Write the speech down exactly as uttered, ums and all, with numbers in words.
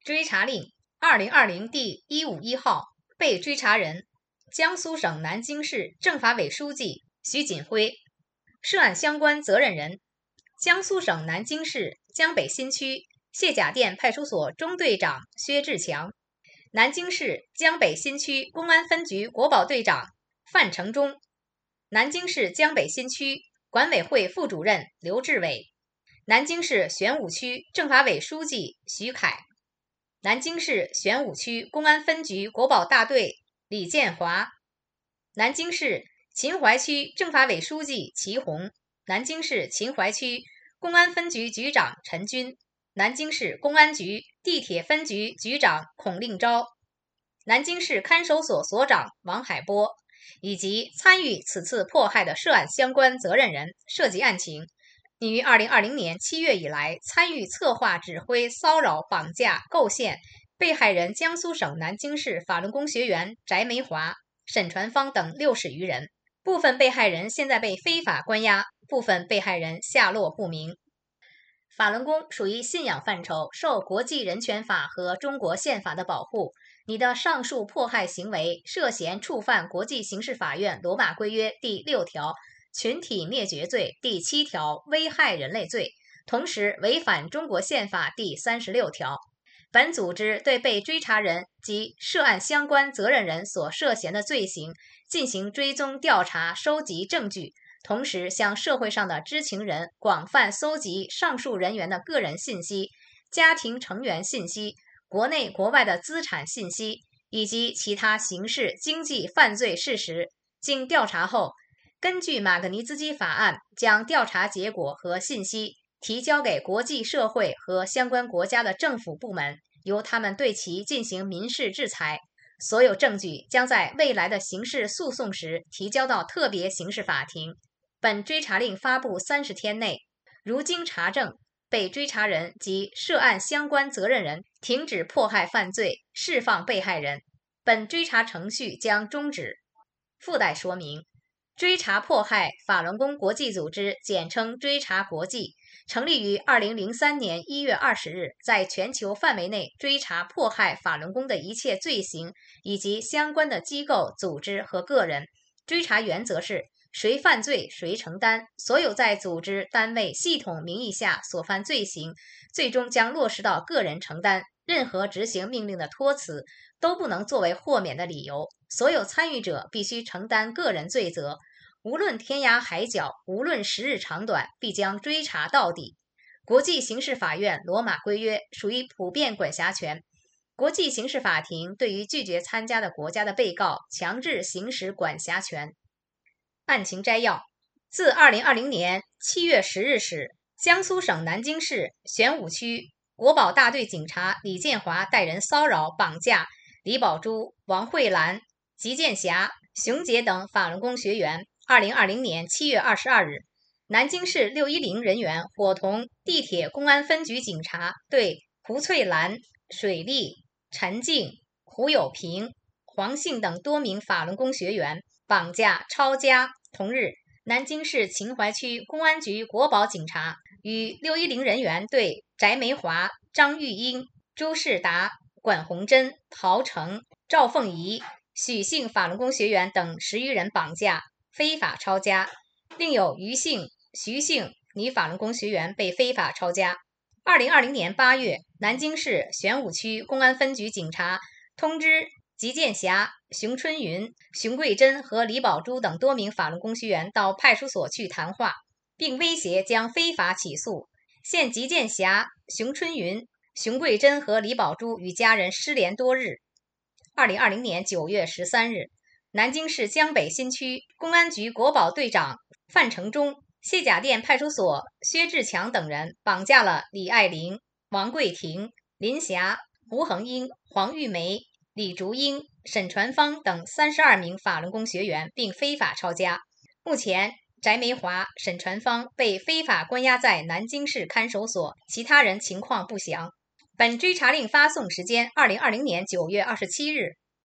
追查令二零二零第一五一号，被追查人江苏省南京市政法委书记徐锦辉，涉案相关责任人江苏省南京市江北新区谢甲店派出所中队长薛志强，南京市江北新区公安分局国保队长范成忠，南京市江北新区管委会副主任刘志伟，南京市玄武区政法委书记徐凯，南京市玄武区公安分局国保大队李建华，南京市秦淮区政法委书记齐红，南京市秦淮区公安分局局长陈军，南京市公安局地铁分局局长孔令昭，南京市看守所所长王海波，以及参与此次迫害的涉案相关责任人。涉及案情，拟于二零二零年七月以来参与策划指挥骚扰绑架构陷被害人江苏省南京市法轮功学员翟梅华、沈传芳等六十余人，部分被害人现在被非法关押，部分被害人下落不明。法轮功属于信仰范畴，受国际人权法和中国宪法的保护。你的上述迫害行为涉嫌触犯国际刑事法院罗马规约第六条群体灭绝罪、第七条危害人类罪，同时违反中国宪法第三十六条。本组织对被追查人及涉案相关责任人所涉嫌的罪行进行追踪调查，收集证据，同时向社会上的知情人广泛搜集上述人员的个人信息、家庭成员信息、国内国外的资产信息以及其他刑事经济犯罪事实。经调查后，根据马格尼兹基法案，将调查结果和信息提交给国际社会和相关国家的政府部门，由他们对其进行民事制裁。所有证据将在未来的刑事诉讼时提交到特别刑事法庭。本追查令发布三十天内，如经查证，被追查人及涉案相关责任人停止迫害犯罪，释放被害人，本追查程序将终止。附带说明：追查迫害法轮功国际组织，简称追查国际，成立于二零零三年一月二十日，在全球范围内追查迫害法轮功的一切罪行以及相关的机构、组织和个人。追查原则是谁犯罪谁承担，所有在组织、单位、系统名义下所犯罪行，最终将落实到个人承担。任何执行命令的托辞都不能作为豁免的理由，所有参与者必须承担个人罪责。无论天涯海角，无论时日长短，必将追查到底。国际刑事法院罗马规约属于普遍管辖权，国际刑事法庭对于拒绝参加的国家的被告强制行使管辖权。案情摘要：自二零二零年七月十日始，江苏省南京市玄武区国保大队警察李建华带人骚扰、绑架李宝珠、王慧兰、吉建霞、熊杰等法轮功学员。二零二零年七月二十二日，南京市六一零人员伙同地铁公安分局警察对胡翠兰、水丽、陈静、胡友平、黄信等多名法轮功学员绑架、抄家。同日，南京市秦淮区公安局国保警察与六一零人员对翟梅华、张玉英、朱世达、管红珍、陶成、赵凤仪、许姓法轮功学员等十余人绑架、非法抄家，另有余姓、徐姓女法轮功学员被非法抄家。二零二零年八月，南京市玄武区公安分局警察通知吉建霞、熊春云、熊桂珍和李宝珠等多名法轮功学员到派出所去谈话，并威胁将非法起诉。现吉建霞、熊春云、熊桂珍和李宝珠与家人失联多日。二零二零年九月十三日，南京市江北新区公安局国保队长范成忠、谢甲店派出所薛志强等人绑架了李爱玲、王桂婷、林霞、胡恒英、黄玉梅、李竹英、沈传芳等三十二名法轮功学员，并非法抄家。目前，翟梅华、沈传芳被非法关押在南京市看守所，其他人情况不详。本追查令发送时间：二零二零年九月二十七日。